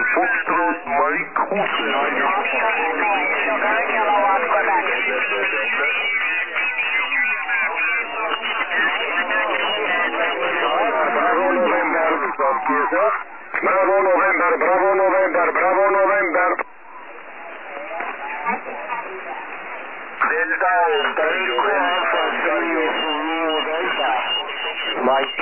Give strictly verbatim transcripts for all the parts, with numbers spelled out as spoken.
Foxtrot Mike Hotel. Sugar, kilowatt, Quebec. Bravo November, Bravo November, Bravo November, Bravo November. Delta, Ontario, Alpha, Ontario, Zulu, Delta. Mike.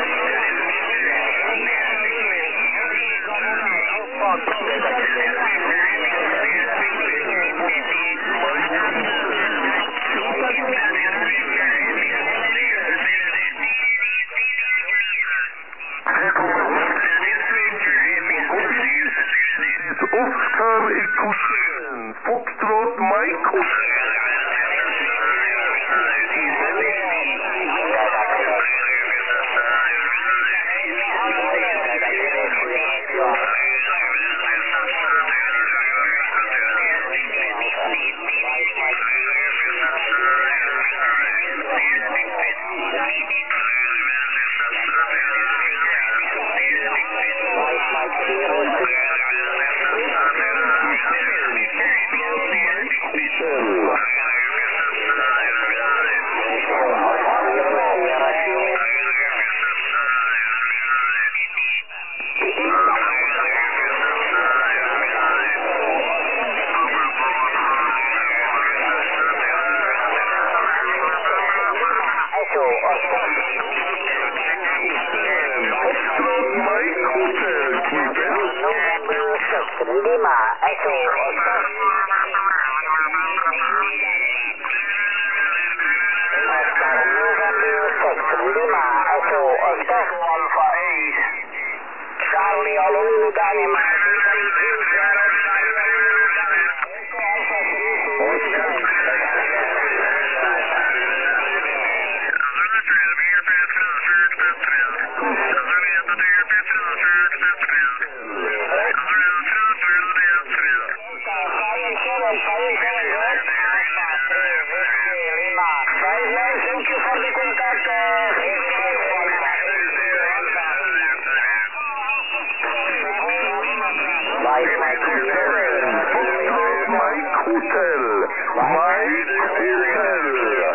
Oscar Echo seven, Foxtrot Mike Hotel. Lima, Echo, Oscar. Oscar, November six, Lima, Echo, Oscar. Alpha eight. Charlie, Olu, Dynamite. Thank you for the contact. Mike, Mike Hotel. Mike Hotel. Mike Hotel.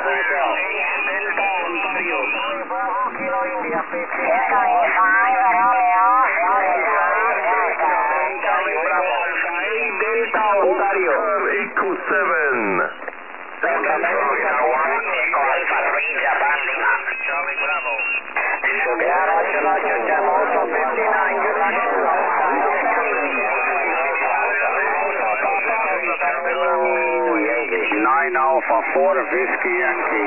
Delta, Ontario. Echo seven. Nine Alpha four Whiskey Yankee.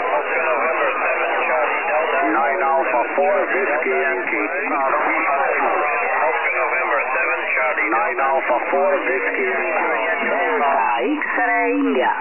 Nine Alpha four Whiskey Yankee. Nine Alpha four Whiskey Yankee. Delta X-Ray India.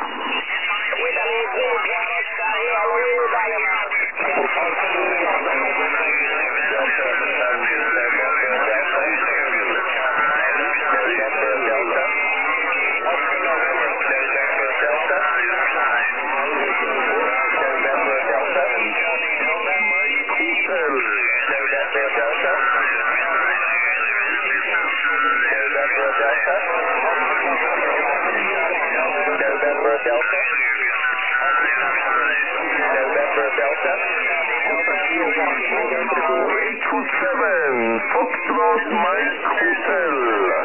Echo seven, Foxtrot Mike Hotel.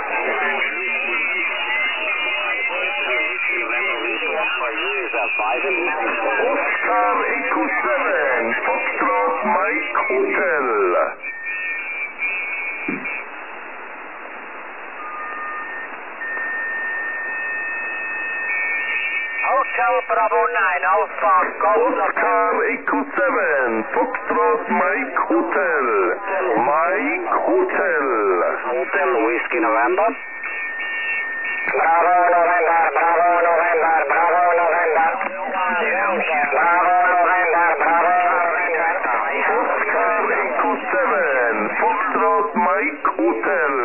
Oscar Echo seven, Foxtrot Mike Hotel. Hotel Bravo nine Alpha Golf. Oscar Echo seven, Foxtrot Mike Hotel. Mike Hotel. Hotel Whiskey November. Bravo November, Bravo